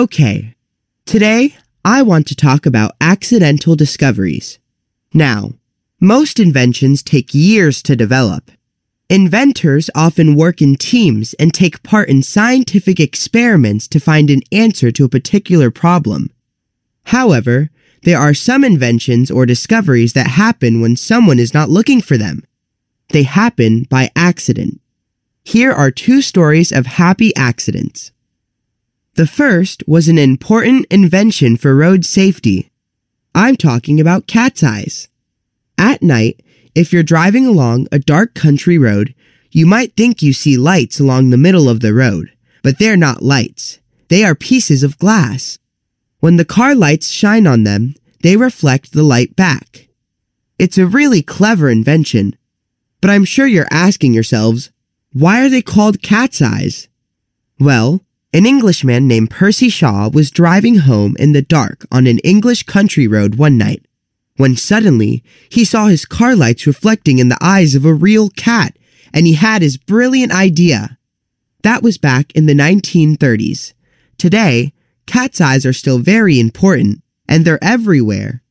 Okay, today I want to talk about accidental discoveries. Now, most inventions take years to develop. Inventors often work in teams and take part in scientific experiments to find an answer to a particular problem. However, there are some inventions or discoveries that happen when someone is not looking for them. They happen by accident. Here are two stories of happy accidents. The first was an important invention for road safety. I'm talking about cat's eyes. At night, if you're driving along a dark country road, you might think you see lights along the middle of the road, but they're not lights. They are pieces of glass. When the car lights shine on them, they reflect the light back. It's a really clever invention, but I'm sure you're asking yourselves, why are they called cat's eyes? Well, an Englishman named Percy Shaw was driving home in the dark on an English country road one night, when suddenly he saw his car lights reflecting in the eyes of a real cat, and he had his brilliant idea. That was back in the 1930s. Today, cat's eyes are still very important, and they're everywhere.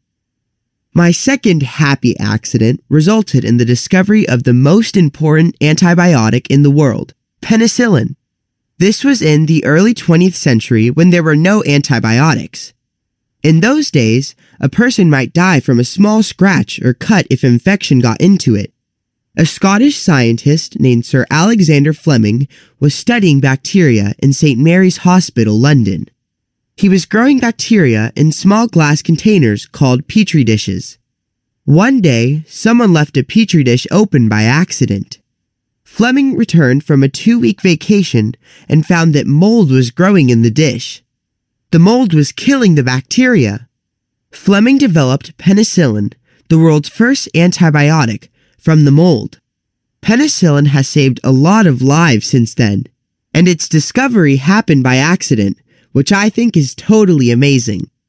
My second happy accident resulted in the discovery of the most important antibiotic in the world, penicillin. This was in the early 20th century when there were no antibiotics. In those days, a person might die from a small scratch or cut if infection got into it. A Scottish scientist named Sir Alexander Fleming was studying bacteria in St. Mary's Hospital, London. He was growing bacteria in small glass containers called petri dishes. One day, someone left a petri dish open by accident. Fleming returned from a 2-week vacation and found that mold was growing in the dish. The mold was killing the bacteria. Fleming developed penicillin, the world's first antibiotic, from the mold. Penicillin has saved a lot of lives since then, and its discovery happened by accident, which I think is totally amazing.